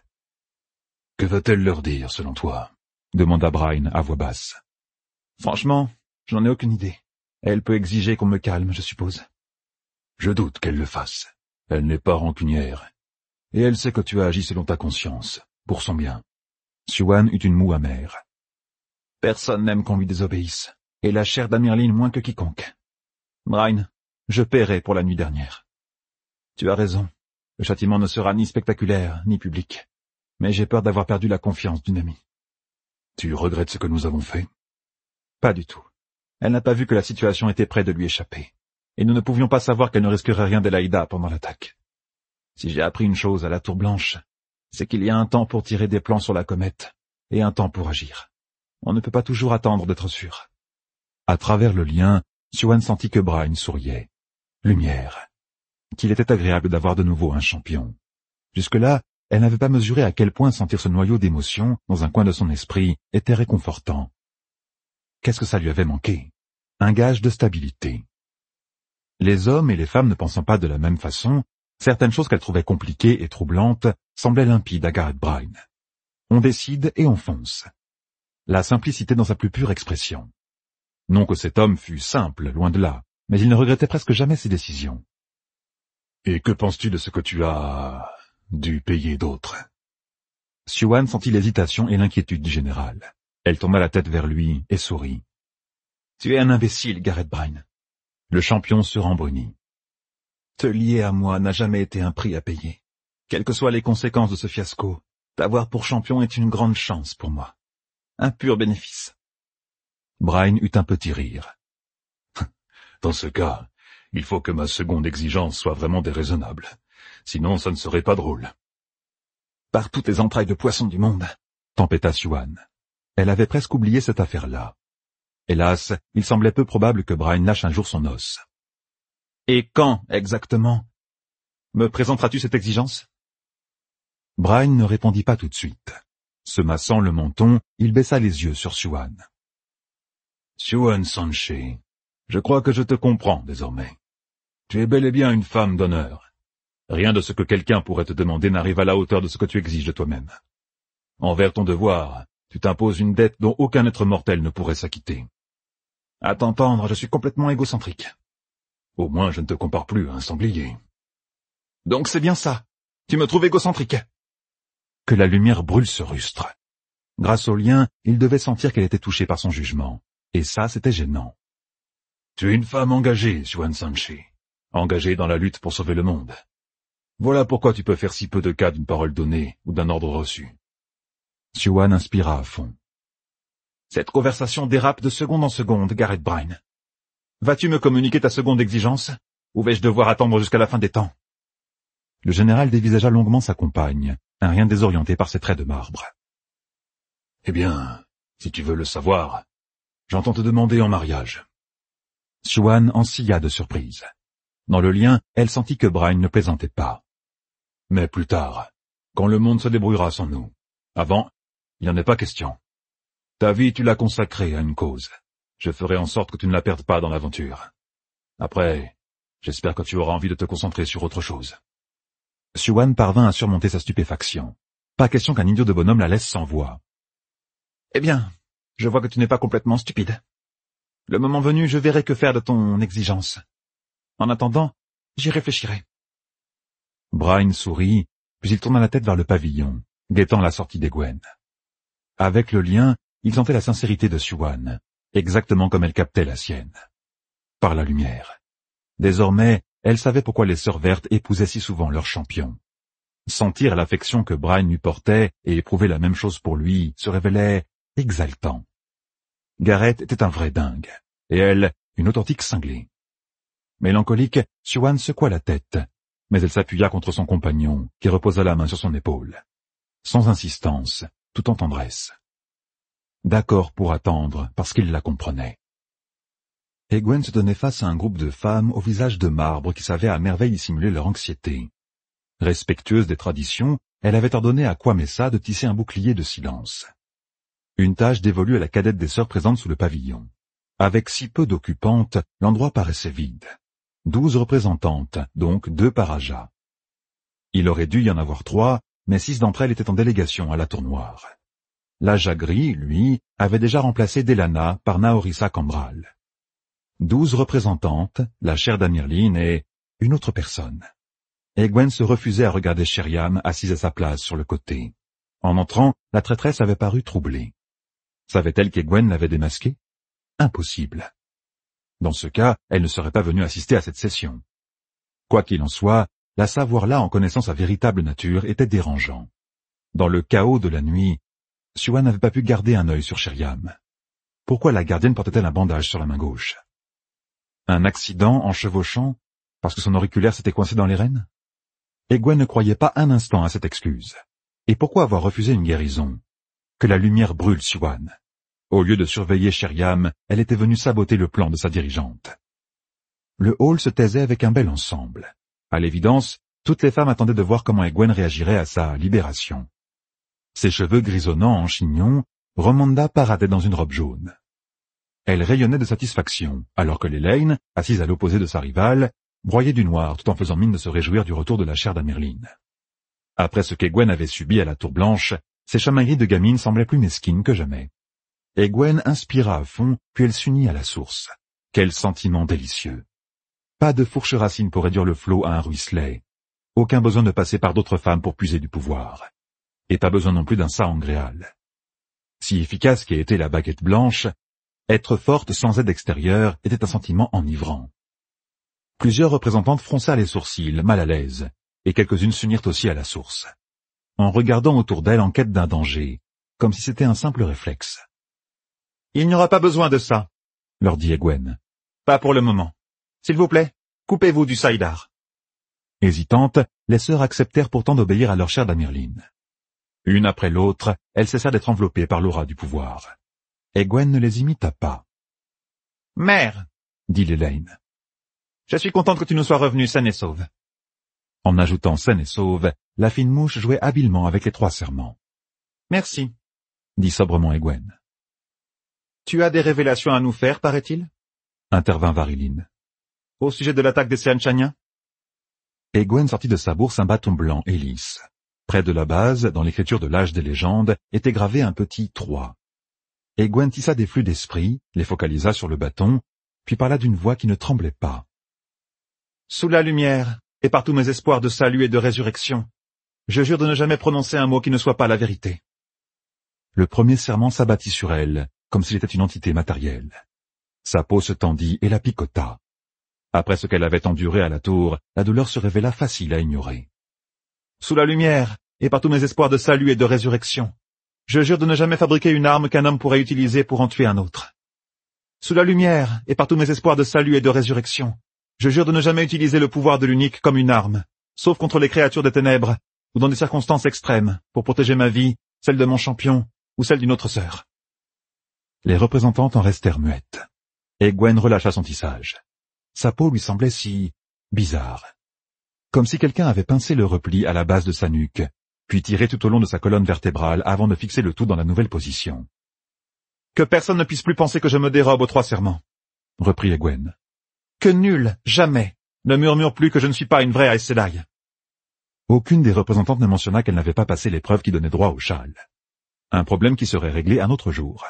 « Que va-t-elle leur dire, selon toi ?» demanda Brian à voix basse. « Franchement, je n'en ai aucune idée. Elle peut exiger qu'on me calme, je suppose. »« Je doute qu'elle le fasse. Elle n'est pas rancunière. Et elle sait que tu as agi selon ta conscience, pour son bien. » Siouan eut une moue amère. « Personne n'aime qu'on lui désobéisse, et la chère Damirline moins que quiconque. Brian, je paierai pour la nuit dernière. Tu as raison, le châtiment ne sera ni spectaculaire, ni public, mais j'ai peur d'avoir perdu la confiance d'une amie. »« Tu regrettes ce que nous avons fait ?»« Pas du tout. Elle n'a pas vu que la situation était près de lui échapper, et nous ne pouvions pas savoir qu'elle ne risquerait rien d'Elaïda pendant l'attaque. Si j'ai appris une chose à la Tour Blanche, c'est qu'il y a un temps pour tirer des plans sur la comète, et un temps pour agir. On ne peut pas toujours attendre d'être sûr. » À travers le lien, Siouan sentit que Brian souriait. Lumière. Qu'il était agréable d'avoir de nouveau un champion. Jusque-là, elle n'avait pas mesuré à quel point sentir ce noyau d'émotion dans un coin de son esprit était réconfortant. Qu'est-ce que ça lui avait manqué? un gage de stabilité. Les hommes et les femmes ne pensant pas de la même façon, certaines choses qu'elles trouvaient compliquées et troublantes semblaient limpides à Garrett Bryne. On décide et on fonce. La simplicité dans sa plus pure expression. Non que cet homme fût simple, loin de là, mais il ne regrettait presque jamais ses décisions. « Et que penses-tu de ce que tu as dû payer d'autres ?» Siouan sentit l'hésitation et l'inquiétude du général. Elle tourna la tête vers lui et sourit. « Tu es un imbécile, Garrett Bryne. » Le champion se rembrunit. « Te lier à moi n'a jamais été un prix à payer. Quelles que soient les conséquences de ce fiasco, t'avoir pour champion est une grande chance pour moi. Un pur bénéfice. » Bryne eut un petit rire. « Dans ce cas, il faut que ma seconde exigence soit vraiment déraisonnable. Sinon, ça ne serait pas drôle. »« Par toutes les entrailles de poisson du monde, » tempêta Siouan. Elle avait presque oublié cette affaire-là. Hélas, il semblait peu probable que Bryne lâche un jour son os. « Et quand, exactement? Me présenteras-tu cette exigence ?» Bryne ne répondit pas tout de suite. Se massant le menton, il baissa les yeux sur Siouan. « Siouan Sanche, je crois que je te comprends désormais. Tu es bel et bien une femme d'honneur. Rien de ce que quelqu'un pourrait te demander n'arrive à la hauteur de ce que tu exiges de toi-même. Envers ton devoir, tu t'imposes une dette dont aucun être mortel ne pourrait s'acquitter. À t'entendre, je suis complètement égocentrique. Au moins, je ne te compare plus à un sanglier. Donc c'est bien ça. Tu me trouves égocentrique. Que la lumière brûle ce rustre. Grâce au lien, il devait sentir qu'elle était touchée par son jugement. Et ça, c'était gênant. Tu es une femme engagée, Siouan Sanche. Engagée dans la lutte pour sauver le monde. Voilà pourquoi tu peux faire si peu de cas d'une parole donnée ou d'un ordre reçu. Siouan inspira à fond. Cette conversation dérape de seconde en seconde, Garrett Bryne. Vas-tu me communiquer ta seconde exigence, ou vais-je devoir attendre jusqu'à la fin des temps? Le général dévisagea longuement sa compagne, un rien désorienté par ses traits de marbre. Eh bien, si tu veux le savoir, j'entends te demander en mariage. Siouan en silla de surprise. Dans le lien, elle sentit que Bryne ne plaisantait pas. Mais plus tard, quand le monde se débrouillera sans nous. Avant, il n'y en est pas question. Ta vie, tu l'as consacrée à une cause. Je ferai en sorte que tu ne la perdes pas dans l'aventure. Après, j'espère que tu auras envie de te concentrer sur autre chose. Siouan parvint à surmonter sa stupéfaction. Pas question qu'un idiot de bonhomme la laisse sans voix. « Eh bien, je vois que tu n'es pas complètement stupide. Le moment venu, je verrai que faire de ton exigence. En attendant, j'y réfléchirai. » Bryne sourit, puis il tourna la tête vers le pavillon, guettant la sortie d'Egwene. Avec le lien, il sentait la sincérité de Siouan, exactement comme elle captait la sienne. Par la lumière. Désormais, elle savait pourquoi les Sœurs Vertes épousaient si souvent leur champion. Sentir l'affection que Bryne lui portait et éprouver la même chose pour lui se révélait exaltant. Garrett était un vrai dingue, et elle, une authentique cinglée. Mélancolique, Siouan secoua la tête, mais elle s'appuya contre son compagnon, qui reposa la main sur son épaule. Sans insistance, tout en tendresse. D'accord pour attendre, parce qu'il la comprenait. Egwene se tenait face à un groupe de femmes au visage de marbre qui savaient à merveille dissimuler leur anxiété. Respectueuse des traditions, elle avait ordonné à Kwamessa de tisser un bouclier de silence. Une tâche dévolue à la cadette des sœurs présentes sous le pavillon. Avec si peu d'occupantes, l'endroit paraissait vide. Douze représentantes, donc deux par Aja. Il aurait dû y en avoir trois, mais six d'entre elles étaient en délégation à la tour noire. L'Aja gris, lui, avait déjà remplacé Delana par Naorissa Cambral. Douze représentantes, la chère d'Amirline et une autre personne. Egwene se refusait à regarder Sheriam assise à sa place sur le côté. En entrant, la traîtresse avait paru troublée. Savait-elle qu'Egwene l'avait démasquée? Impossible. Dans ce cas, elle ne serait pas venue assister à cette session. Quoi qu'il en soit, la savoir là en connaissant sa véritable nature était dérangeant. Dans le chaos de la nuit, Siouan n'avait pas pu garder un œil sur Sheriam. Pourquoi la gardienne portait-elle un bandage sur la main gauche? Un accident en chevauchant, parce que son auriculaire s'était coincé dans les rênes? Egwene ne croyait pas un instant à cette excuse. Et pourquoi avoir refusé une guérison? Que la lumière brûle Siouan. Au lieu de surveiller Sheriam, elle était venue saboter le plan de sa dirigeante. Le hall se taisait avec un bel ensemble. À l'évidence, toutes les femmes attendaient de voir comment Egwene réagirait à sa libération. Ses cheveux grisonnants en chignon, Ramonda paradait dans une robe jaune. Elle rayonnait de satisfaction, alors que l'Elaine, assise à l'opposé de sa rivale, broyait du noir tout en faisant mine de se réjouir du retour de la chair d'Amerline. Après ce qu'Egwene avait subi à la Tour Blanche, ses chamailleries de gamine semblaient plus mesquines que jamais. Egwene inspira à fond, puis elle s'unit à la source. Quel sentiment délicieux! Pas de fourche-racine pour réduire le flot à un ruisselet. Aucun besoin de passer par d'autres femmes pour puiser du pouvoir. Et pas besoin non plus d'un sangréal. Si efficace qu'ait été la baguette blanche, être forte sans aide extérieure était un sentiment enivrant. Plusieurs représentantes froncèrent les sourcils, mal à l'aise, et quelques-unes s'unirent aussi à la source, en regardant autour d'elles en quête d'un danger, comme si c'était un simple réflexe. « Il n'y aura pas besoin de ça, » leur dit Egwene. « Pas pour le moment. S'il vous plaît, coupez-vous du saïdar. » Hésitantes, les sœurs acceptèrent pourtant d'obéir à leur chère d'Amerline. Une après l'autre, elles cessèrent d'être enveloppées par l'aura du pouvoir. Egwene ne les imita pas. « Mère, » dit l'Elaine. « Je suis contente que tu nous sois revenue saine et sauve. » En ajoutant saine et sauve, la fine mouche jouait habilement avec les trois serments. « Merci, » dit sobrement Egwene. « Tu as des révélations à nous faire, paraît-il » intervint Variline. « Au sujet de l'attaque des Seanchaniens » Egwene sortit de sa bourse un bâton blanc et lisse. Près de la base, dans l'écriture de l'âge des légendes, était gravé un petit trois. Egwene tissa des flux d'esprit, les focalisa sur le bâton, puis parla d'une voix qui ne tremblait pas. « Sous la lumière, et par tous mes espoirs de salut et de résurrection, je jure de ne jamais prononcer un mot qui ne soit pas la vérité. » Le premier serment s'abattit sur elle, comme s'il était une entité matérielle. Sa peau se tendit et la picota. Après ce qu'elle avait enduré à la tour, la douleur se révéla facile à ignorer. « Sous la lumière, et par tous mes espoirs de salut et de résurrection, je jure de ne jamais fabriquer une arme qu'un homme pourrait utiliser pour en tuer un autre. Sous la lumière, et par tous mes espoirs de salut et de résurrection, je jure de ne jamais utiliser le pouvoir de l'unique comme une arme, sauf contre les créatures des ténèbres, ou dans des circonstances extrêmes, pour protéger ma vie, celle de mon champion, ou celle d'une autre sœur. » Les représentantes en restèrent muettes. Egwene relâcha son tissage. Sa peau lui semblait si bizarre. Comme si quelqu'un avait pincé le repli à la base de sa nuque, puis tiré tout au long de sa colonne vertébrale avant de fixer le tout dans la nouvelle position. « Que personne ne puisse plus penser que je me dérobe aux trois serments, » reprit Egwene. « Que nul, jamais, ne murmure plus que je ne suis pas une vraie Aes Sedai. » Aucune des représentantes ne mentionna qu'elle n'avait pas passé l'épreuve qui donnait droit au châle. Un problème qui serait réglé un autre jour.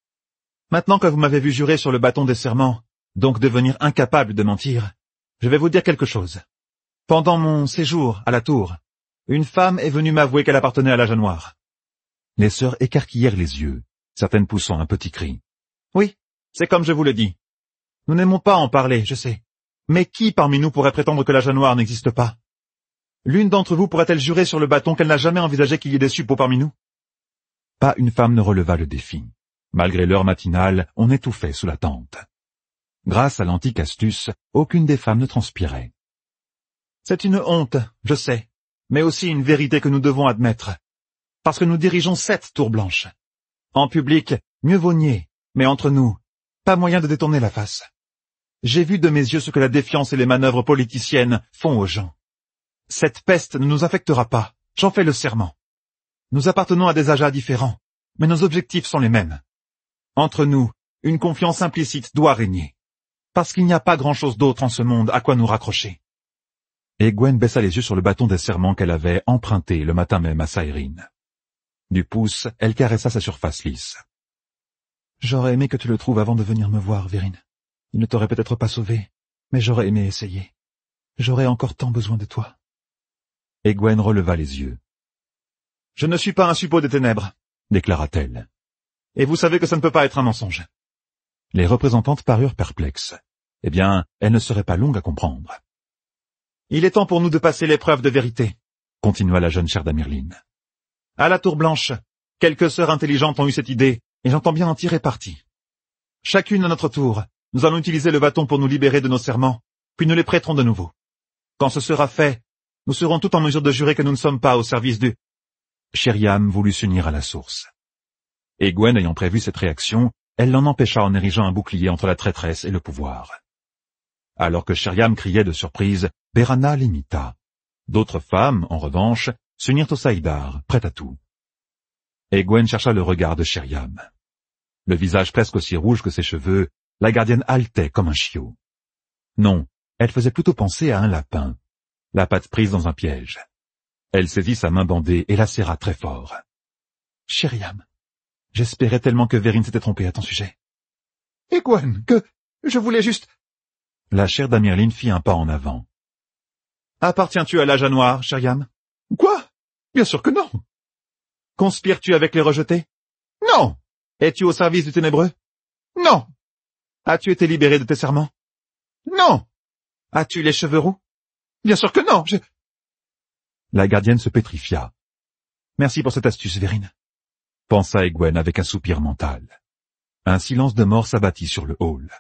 « Maintenant que vous m'avez vu jurer sur le bâton des serments, donc devenir incapable de mentir, je vais vous dire quelque chose. Pendant mon séjour à la tour, une femme est venue m'avouer qu'elle appartenait à l'âge noir. » Les sœurs écarquillèrent les yeux, certaines poussant un petit cri. « Oui, c'est comme je vous le dis. Nous n'aimons pas en parler, je sais. Mais qui parmi nous pourrait prétendre que l'âge noir n'existe pas? L'une d'entre vous pourrait-elle jurer sur le bâton qu'elle n'a jamais envisagé qu'il y ait des suppôts parmi nous? » Pas une femme ne releva le défi. Malgré l'heure matinale, on étouffait sous la tente. Grâce à l'antique astuce, aucune des femmes ne transpirait. « C'est une honte, je sais, mais aussi une vérité que nous devons admettre. Parce que nous dirigeons sept tours blanches. En public, mieux vaut nier, mais entre nous, pas moyen de détourner la face. J'ai vu de mes yeux ce que la défiance et les manœuvres politiciennes font aux gens. Cette peste ne nous affectera pas, j'en fais le serment. Nous appartenons à des âges différents, mais nos objectifs sont les mêmes. Entre nous, une confiance implicite doit régner, parce qu'il n'y a pas grand-chose d'autre en ce monde à quoi nous raccrocher. » Egwene baissa les yeux sur le bâton des serments qu'elle avait emprunté le matin même à Saérine. Du pouce, elle caressa sa surface lisse. « J'aurais aimé que tu le trouves avant de venir me voir, Vérine. Il ne t'aurait peut-être pas sauvé, mais j'aurais aimé essayer. J'aurais encore tant besoin de toi. » Egwene releva les yeux. « Je ne suis pas un suppôt des ténèbres, » déclara-t-elle. « Et vous savez que ça ne peut pas être un mensonge. » Les représentantes parurent perplexes. Eh bien, elles ne seraient pas longues à comprendre. « Il est temps pour nous de passer l'épreuve de vérité, » continua la jeune chère d'Amerline. « À la Tour Blanche, quelques sœurs intelligentes ont eu cette idée, et j'entends bien en tirer parti. Chacune à notre tour, nous allons utiliser le bâton pour nous libérer de nos serments, puis nous les prêterons de nouveau. Quand ce sera fait, nous serons toutes en mesure de jurer que nous ne sommes pas au service du... » Sheriam voulut s'unir à la source. Egwene ayant prévu cette réaction, elle l'en empêcha en érigeant un bouclier entre la traîtresse et le pouvoir. Alors que Sheriam criait de surprise, Berana l'imita. D'autres femmes, en revanche, s'unirent au saïdar, prêtes à tout. Egwene chercha le regard de Sheriam. Le visage presque aussi rouge que ses cheveux, la gardienne haletait comme un chiot. Non, elle faisait plutôt penser à un lapin, la patte prise dans un piège. Elle saisit sa main bandée et la serra très fort. « Sheriam, j'espérais tellement que Vérine s'était trompée à ton sujet. »« Egwene, que... je voulais juste... » La chair d'Amirline fit un pas en avant. « Appartiens-tu à l'âge à noir, Sheriam ?»« Quoi? Bien sûr que non. »« Conspires-tu avec les rejetés ?»« Non. »« Es-tu au service du ténébreux ?»« Non. »« As-tu été libéré de tes serments ?»« Non. »« As-tu les cheveux roux ?»« Bien sûr que non, je... » La gardienne se pétrifia. « Merci pour cette astuce, Vérine. » pensa Egwene avec un soupir mental. Un silence de mort s'abattit sur le hall.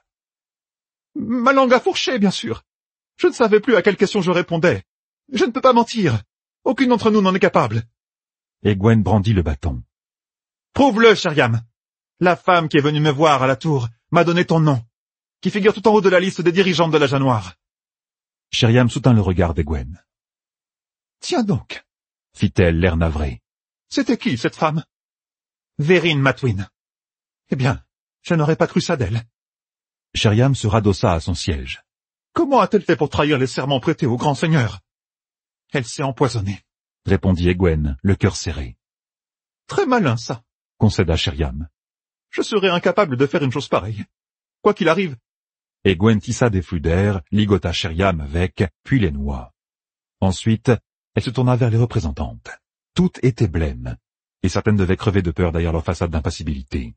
« Ma langue a fourché, bien sûr. Je ne savais plus à quelle question je répondais. Je ne peux pas mentir. Aucune d'entre nous n'en est capable. » Egwene brandit le bâton. « Prouve-le, Sheriam. La femme qui est venue me voir à la tour m'a donné ton nom, qui figure tout en haut de la liste des dirigeantes de l'âge à noir. » Sheriam soutint le regard d'Egwene. « Tiens donc, » fit-elle, l'air navré. « C'était qui, cette femme ?»« Vérine Matwin. »« Eh bien, je n'aurais pas cru ça d'elle. » Sheriam se radossa à son siège. « Comment a-t-elle fait pour trahir les serments prêtés au grand seigneur ?»« Elle s'est empoisonnée, » répondit Egwene, le cœur serré. « Très malin, ça, » concéda Sheriam. « Je serais incapable de faire une chose pareille. Quoi qu'il arrive... » Egwene tissa des flux d'air, ligota Sheriam avec, puis les noua. Ensuite, elle se tourna vers les représentantes. Toutes étaient blêmes, et certaines devaient crever de peur derrière leur façade d'impassibilité.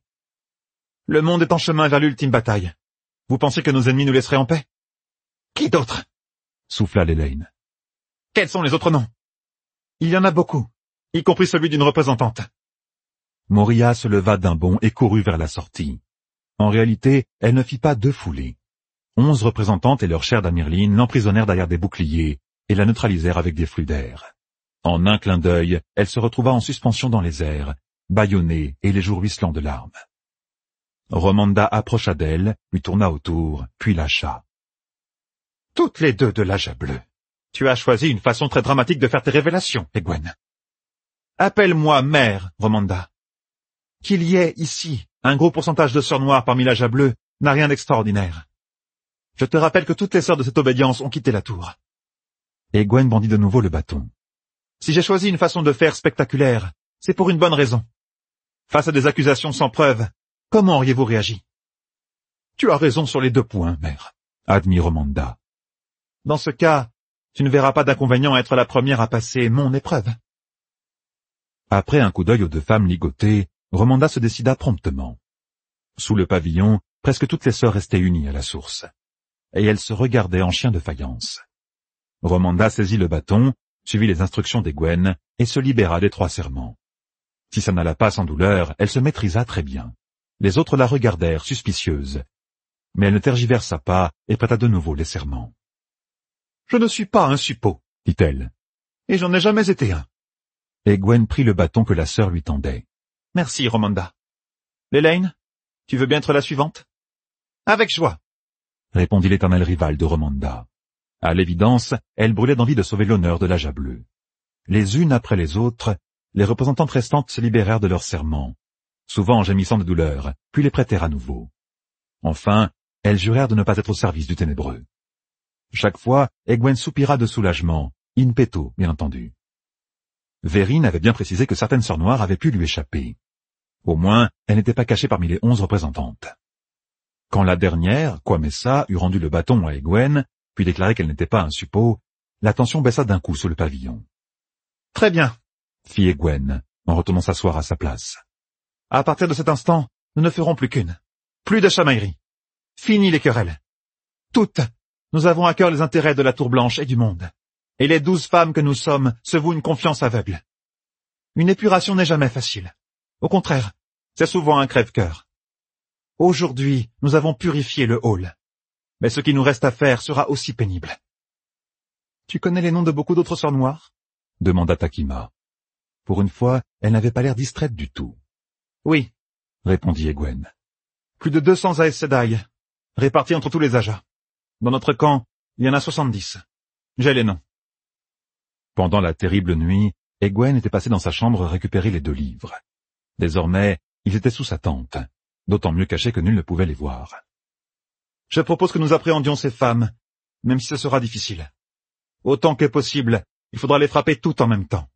« Le monde est en chemin vers l'ultime bataille. Vous pensez que nos ennemis nous laisseraient en paix? »« Qui d'autre ?» souffla l'Elaine. « Quels sont les autres noms ?»« Il y en a beaucoup, y compris celui d'une représentante. » Moria se leva d'un bond et courut vers la sortie. En réalité, elle ne fit pas deux foulées. Onze représentantes et leur chair d'Amirline l'emprisonnèrent derrière des boucliers et la neutralisèrent avec des flux d'air. En un clin d'œil, elle se retrouva en suspension dans les airs, bâillonnée et les joues ruisselant de larmes. Romanda approcha d'elle, lui tourna autour, puis lâcha. « Toutes les deux de l'âge bleu. Tu as choisi une façon très dramatique de faire tes révélations, Egwene. Appelle-moi mère, Romanda. Qu'il y ait ici un gros pourcentage de sœurs noires parmi l'âge bleu n'a rien d'extraordinaire. Je te rappelle que toutes les sœurs de cette obédience ont quitté la tour. » Egwene bandit de nouveau le bâton. « Si j'ai choisi une façon de faire spectaculaire, c'est pour une bonne raison. Face à des accusations sans preuve, comment auriez-vous réagi? »« Tu as raison sur les deux points, mère, » admit Romanda. « Dans ce cas, tu ne verras pas d'inconvénient à être la première à passer mon épreuve. » Après un coup d'œil aux deux femmes ligotées, Romanda se décida promptement. Sous le pavillon, presque toutes les sœurs restaient unies à la source, et elles se regardaient en chien de faïence. Romanda saisit le bâton, suivit les instructions d'Egwene et se libéra des trois serments. Si ça n'alla pas sans douleur, elle se maîtrisa très bien. Les autres la regardèrent, suspicieuses, mais elle ne tergiversa pas et prêta de nouveau les serments. « Je ne suis pas un suppôt, » dit-elle. « Et j'en ai jamais été un. » Egwene prit le bâton que la sœur lui tendait. « Merci, Romanda. L'Elaine, tu veux bien être la suivante? »« Avec joie, » répondit l'éternel rival de Romanda. À l'évidence, elle brûlait d'envie de sauver l'honneur de l'âge bleu. Les unes après les autres, les représentantes restantes se libérèrent de leurs serments, souvent en gémissant de douleur, puis les prêtèrent à nouveau. Enfin, elles jurèrent de ne pas être au service du ténébreux. Chaque fois, Egwene soupira de soulagement, in petto, bien entendu. Vérine avait bien précisé que certaines sœurs noires avaient pu lui échapper. Au moins, elle n'était pas cachée parmi les onze représentantes. Quand la dernière, Kwamessa, eut rendu le bâton à Egwene, puis déclaré qu'elle n'était pas un suppôt, la tension baissa d'un coup sous le pavillon. « Très bien, » fit Egwene, en retournant s'asseoir à sa place. « À partir de cet instant, nous ne ferons plus qu'une. Plus de chamaillerie. Fini les querelles. Toutes, nous avons à cœur les intérêts de la Tour Blanche et du monde. Et les douze femmes que nous sommes se vouent une confiance aveugle. Une épuration n'est jamais facile. Au contraire, c'est souvent un crève-cœur. Aujourd'hui, nous avons purifié le hall. Mais ce qui nous reste à faire sera aussi pénible. »« Tu connais les noms de beaucoup d'autres sœurs noires ?» demanda Takima. Pour une fois, elle n'avait pas l'air distraite du tout. « Oui, » répondit Egwene. « Plus de deux cents Aes Sedai, répartis entre tous les Ajas. Dans notre camp, il y en a soixante-dix. J'ai les noms. » Pendant la terrible nuit, Egwene était passée dans sa chambre récupérer les deux livres. Désormais, ils étaient sous sa tente, d'autant mieux cachés que nul ne pouvait les voir. Je propose que nous appréhendions ces femmes, même si ce sera difficile. Autant que possible, il faudra les frapper toutes en même temps.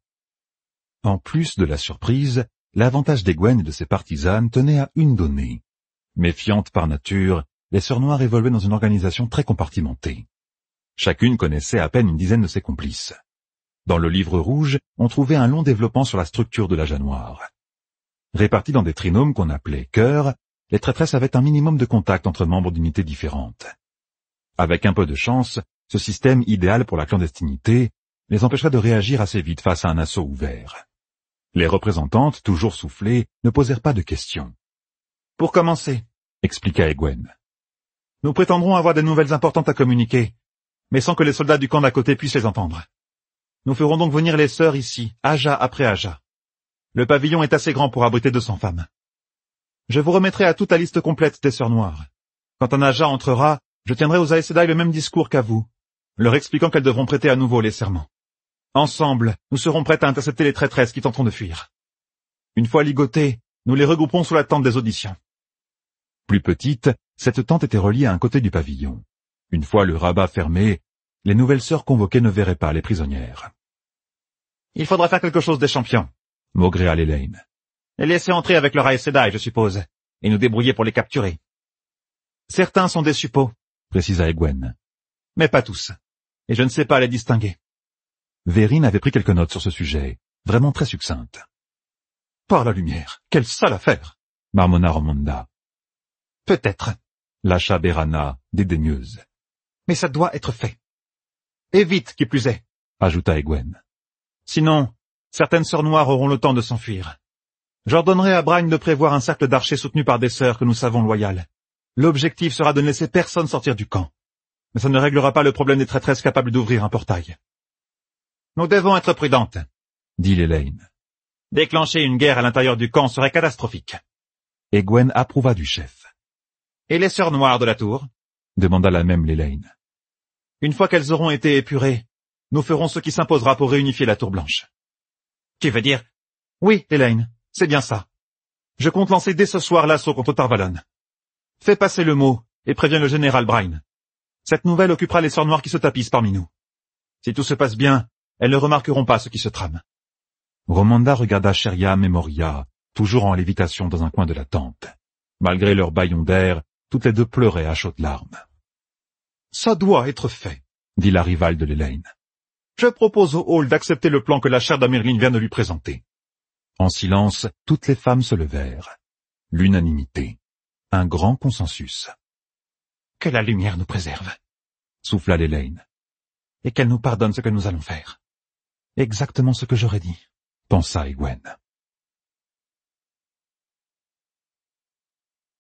En plus de la surprise, l'avantage d'Egwene et de ses partisanes tenait à une donnée. Méfiantes par nature, les Sœurs Noires évoluaient dans une organisation très compartimentée. Chacune connaissait à peine une dizaine de ses complices. Dans le livre rouge, on trouvait un long développement sur la structure de l'Aja Noir. Réparties dans des trinômes qu'on appelait cœurs, les traîtresses avaient un minimum de contact entre membres d'unités différentes. Avec un peu de chance, ce système idéal pour la clandestinité les empêcherait de réagir assez vite face à un assaut ouvert. Les représentantes, toujours soufflées, ne posèrent pas de questions. « Pour commencer, » expliqua Egwene, « nous prétendrons avoir des nouvelles importantes à communiquer, mais sans que les soldats du camp d'à côté puissent les entendre. Nous ferons donc venir les sœurs ici, Aja après Aja. Le pavillon est assez grand pour abriter deux cents femmes. Je vous remettrai à toute la liste complète des Sœurs Noires. Quand un Aja entrera, je tiendrai aux Aes Sedai le même discours qu'à vous, leur expliquant qu'elles devront prêter à nouveau les serments. Ensemble, nous serons prêtes à intercepter les traîtresses qui tenteront de fuir. Une fois ligotées, nous les regrouperons sous la tente des auditions. » Plus petite, cette tente était reliée à un côté du pavillon. Une fois le rabat fermé, les nouvelles sœurs convoquées ne verraient pas les prisonnières. « Il faudra faire quelque chose des champions, » maugréa Lelaine. « Les laisser entrer avec leur Aes Sedai, je suppose, et nous débrouiller pour les capturer. Certains sont des suppôts, » précisa Egwene. « mais pas tous, et je ne sais pas les distinguer. » Verrine avait pris quelques notes sur ce sujet, vraiment très succinctes. « Par la lumière, quelle sale affaire !» marmonna Ramonda. « Peut-être, » lâcha Berana, dédaigneuse. « mais ça doit être fait. Et vite, qui plus est, » ajouta Egwene. « Sinon, certaines sœurs noires auront le temps de s'enfuir. J'ordonnerai à Bryne de prévoir un cercle d'archers soutenu par des sœurs que nous savons loyales. L'objectif sera de ne laisser personne sortir du camp. Mais ça ne réglera pas le problème des traîtresses capables d'ouvrir un portail. Nous devons être prudentes, » dit Lelaine. « Déclencher une guerre à l'intérieur du camp serait catastrophique. » Egwene approuva du chef. « Et les sœurs noires de la tour ?» demanda la même Lelaine. « Une fois qu'elles auront été épurées, nous ferons ce qui s'imposera pour réunifier la tour blanche. »« Tu veux dire ?»« Oui, Lelaine, c'est bien ça. Je compte lancer dès ce soir l'assaut contre Tarvalon. Fais passer le mot et préviens le général Bryne. Cette nouvelle occupera les sœurs noires qui se tapissent parmi nous. Si tout se passe bien, elles ne remarqueront pas ce qui se trame. » Ramonda regarda Sheriam et Moria, toujours en lévitation dans un coin de la tente. Malgré leurs bâillons d'air, toutes les deux pleuraient à chaudes larmes. « Ça doit être fait, » dit la rivale de Lelaine. « Je propose au hall d'accepter le plan que la chair d'Amerlin vient de lui présenter. » En silence, toutes les femmes se levèrent. L'unanimité. Un grand consensus. « Que la lumière nous préserve, » souffla Lelaine. « Et qu'elle nous pardonne ce que nous allons faire. » Exactement ce que j'aurais dit, pensa Egwene.